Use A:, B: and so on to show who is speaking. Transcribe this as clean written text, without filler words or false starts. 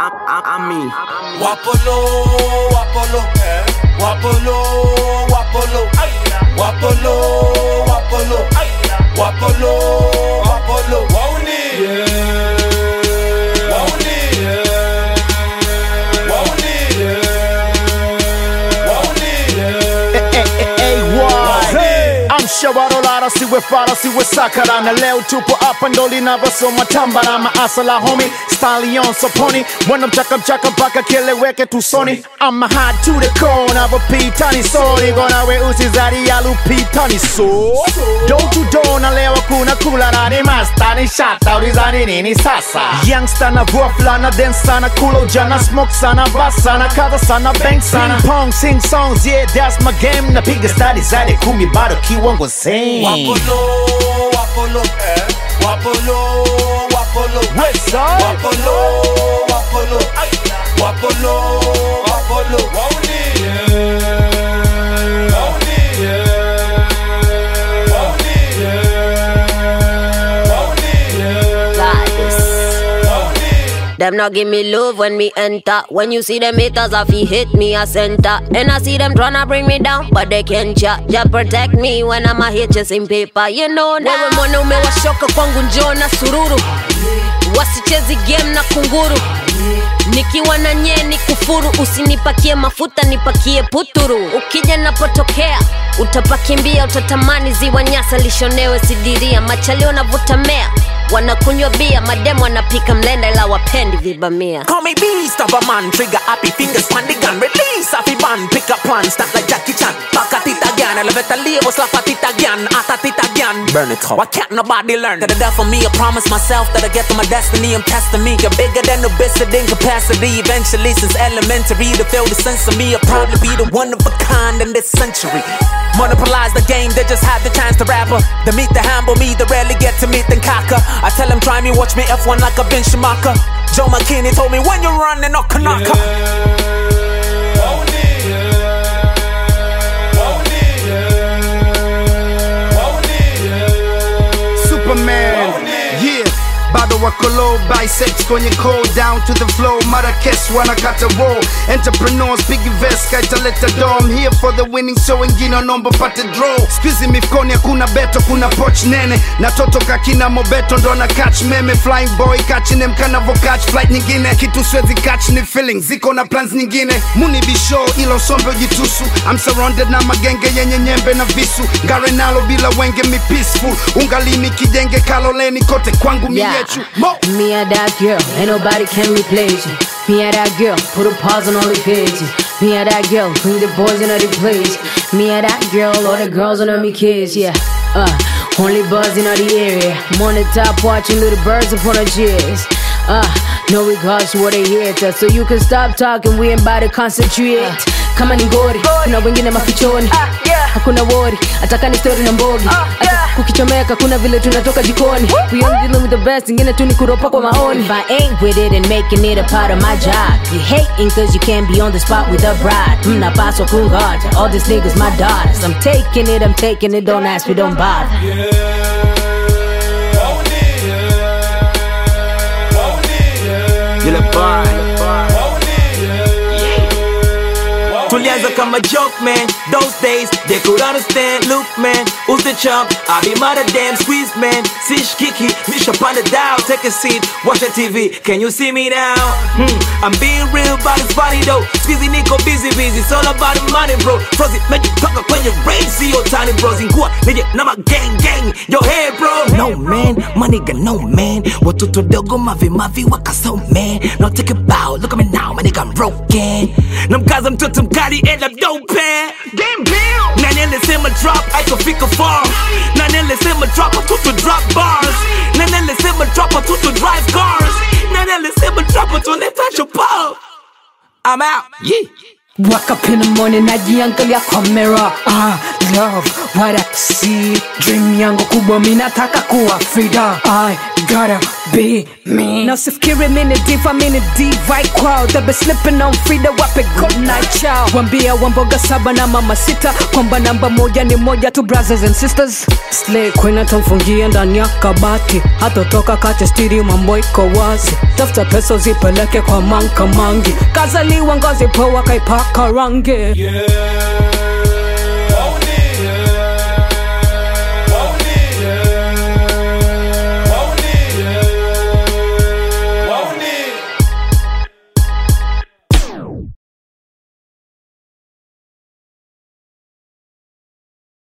A: I'm me.
B: Wapolo, wapolo, wapolo, wapolo, wapolo, wapolo, wapolo, wapolo, wauni, wauni, wauni, wauni.
C: I'm Shawarolara, si we fara, si we sakara. Na leo tupo hapa ndo linavyosoma tambara. Maasala homie, stallion so pony. When I'm chaka mpaka kieleweke tusoni. I'm a hot to the core, navopita ni sori. Gona we usizari ya lupita ni so. Don't you do na leo kuna kula rani masta ni shata ulizani nini sasa. Youngster na vuafla na dance sana. Kulo jana smoke sana, bass sana, kaza sana, bang sana. Ping pong, sing songs, yeah that's my game. Na piga study zade kumi bado kiwango same.
B: Wapolo, wapolo, wapolo, wapolo, wapolo, wapolo, wapolo, wapolo, wauni, wauni, wauni, wauni.
D: Them not give me love when me enter. When you see them haters, I feel hit me a center. And I see them tryna bring me down, but they can't chat. Just protect me when I'm a hit chasing paper. You know now. Wewe mwana umewashoka kwangu njoo na sururu. Wasichezi game na kunguru. Nikiwa na nyeni kufuru. Usinipakie mafuta nipakie puturu. Ukija napotokea utapakimbia, utatamani ziwa Nyasa lishonewe sidiria. Machalio na vutamea wanakunywa bia, mademu wanapika mlenda ila wapendi vibamia.
A: Call me beast of a man, trigger happy fingers on the gun. Release off the band, pick up one, start like Jackie Chan. Back at it again, elevate the level, slap at it again, at it again. Burn it up. Why can't nobody learn? That the death for me, I promise myself that I get to my destiny. I'm testing me, you're bigger than obesity in capacity. Eventually, since elementary, to feel the sense of me, I'll probably be the one of a kind in this century. Monopolize the game, they just have the chance to rap. They meet the humble me, they rarely get to meet the cocker. I tell them try me, watch me F1 like a Ben Schumacher. Joe McKinney told me when you're running, knock a knocker.
C: Superman, yeah. Bado wako low, biceps kwenye cold down to the flow. Marrakesh wanakata roll. Entrepreneurs, biggie vest, kaitaleta dome. Here for the winning, so wengine nomba pate draw. Squeezy mifkoni hakuna beto, kuna poch nene. Na toto kakina mobeto ndo na catch meme. Flying boy, catching them kanavo catch flight nyingine. Kitu swezi catch ni feelings, ziko na plans nyingine. Muni bisho, ilo sombe ujitusu. I'm surrounded na magenge yenye nyembe na visu. Ngare nalo bila wenge mi peaceful. Ungalimi kijenge kaloleni kote kwangu miye.
E: Me and that girl, ain't nobody can replace you. Me and that girl, put a pause on all the pages. Me and that girl, bring the boys in the place. Me and that girl, all the girls on me kids, yeah. Only buzzing out the area. I'm on the top watching little birds upon the chairs. No regards to what they hear to. So you can stop talking, we ain't about to concentrate. Kama ni ngori, kuna wengine mafichoni. Hakuna worry, ataka ni story na mbogi. Ata kukichomeka, kuna vile tunatoka jikoni. We only dealing with the best, ingine tu ni kuropa kwa maoni. If I ain't with it and making it a part of my job, you hating cause you can't be on the spot with a bride. Napaso kungaja, all these niggas my daughters. I'm taking it, don't ask me, don't bother.
A: You're fine. Tulianza kama joke man, those days they could understand. Look man, who's the chump? I be mother damn squeeze man. Sish kiki, Misha panda down. Take a seat, watch the TV. Can you see me now? I'm being real about this body though. Squeezy Nico busy, it's all about the money bro. Frozen, make you talk when you rain. See your tiny bros in Gua, nigga, nama gang, your head bro. No man, my nigga, no man. Watoto dogo mavi waka so man. Now take a bow, look at me now, my nigga, I'm broken. Namkaza mtoto mkali end up dope. Game deal. Nanele sema drop, I can pick a farm. Nanele sema drop, watoto drop bars. Nanele sema drop, watoto drive cars. Nanele sema drop, watoto touch a pop. I'm out, yeah.
E: Wake up in the morning, najiangalia kwa mirror. Love what I see. Dream yangu kubwa, minataka kuwa Frida. I gotta be me. Now sifikiri mini diva, mini divide crowd. They be slipping on free, the wape good night chow. Wambia wamboga saba na mama sita, kwamba namba moja ni moja tu brothers and sisters. Slay queen atamfungia ndani ya kabati, hatotoka kache stiri mambo iko wazi. Tafuta pesa zipeleke kwa manka mangi, kazaliwa ngozi poa kaipaka rangi.
B: Yeah.